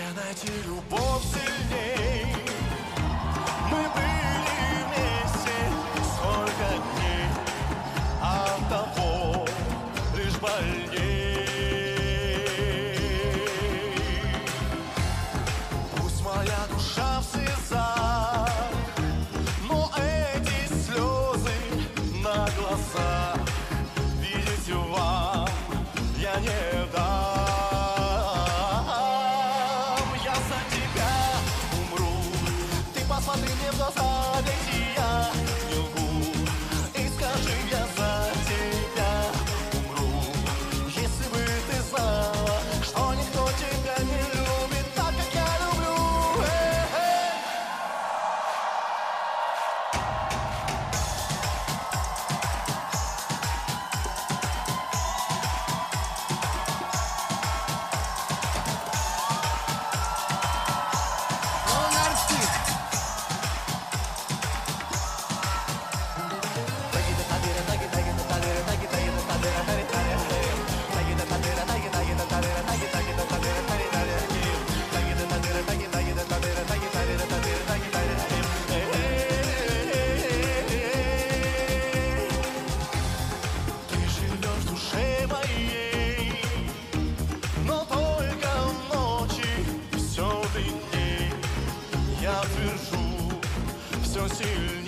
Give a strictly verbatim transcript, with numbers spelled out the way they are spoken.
найти любовь сильней. Мы были вместе столько дней, а от того лишь больней. Пусть моя душа в слезах, но эти слезы на глазах видеть вам я не дам. Я за тебя умру, ты посмотри мне в глаза, ведь я не лгу. И скажи, я за тебя умру, если бы ты знала, что никто тебя не любит так, как я люблю. Э-э. Ты живешь в душе моей, но только в ночи все длинней. Я твержу все сильней.